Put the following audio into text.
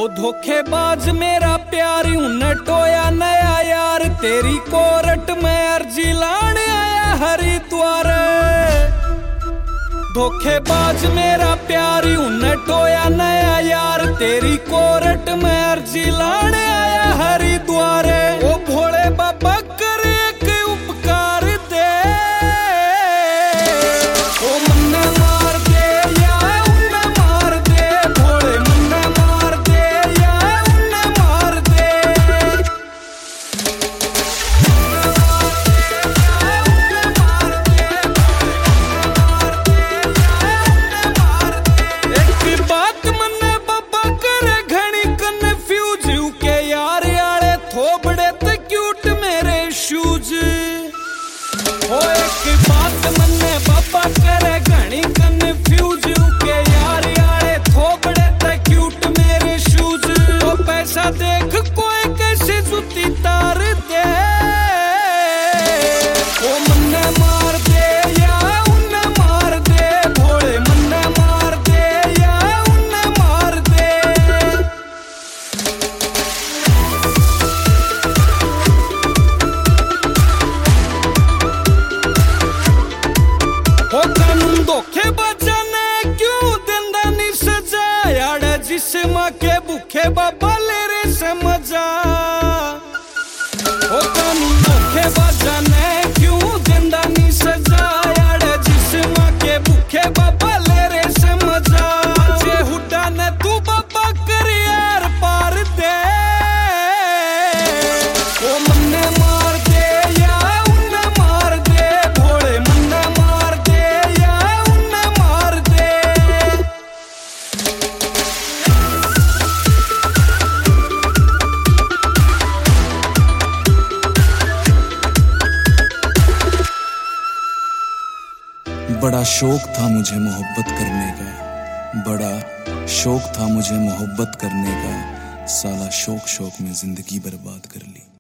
ओ धोखेबाज मेरा प्यार उन्हें टोया नया यार, तेरी कोरट में अर्जी लाने आया हरिद्वार। धोखेबाज मेरा प्यार उन्हें टोया नया यार, तेरी कोरट में अर्जी लाने आया हरिद्वार। ओ भोले बाबा कर एक उपकार दे, ओ मन्ने मार दे या उन्हें मार दे, भोले मन्ने मार दे या उन्हें मार दे। एक बात मन्ने बाबा करे घणी कन्फ्यूज के यार याले थोबड़े ते क्यूट मेरे शूज। ओ एक बात मन्ने बाबा करे घणी कन्फ्यूज के यार याले थोबड़े ते क्यूट मेरे शूज। ओ पैसा देख कोई कैसे जुती तार दे, ओ मन्ने मार दे या उन्हें मार दे, भोले मन्ने मार दे या उन्हें मार दे। ओ कानून धोखेबाजा ने क्यों देंदा नी सजा, याड़ा जिस्म के भूखे बाबा ले रे समझा। ओ कानून धोखेबाजा ने क्यों देंदा नी सजा, याड़ा जिस्म के भूखे बाबा ले रे समझा। जे हुड्डा ने तू बाबा कर यार पार दे, ओ मन्ने मार दे या उन्हें मार दे, भोले मन्ने मार दे या उन्हें मार दे। बड़ा शौक था मुझे मोहब्बत करने का, बड़ा शौक था मुझे मोहब्बत करने का, साला शौक शौक में जिंदगी बर्बाद कर ली।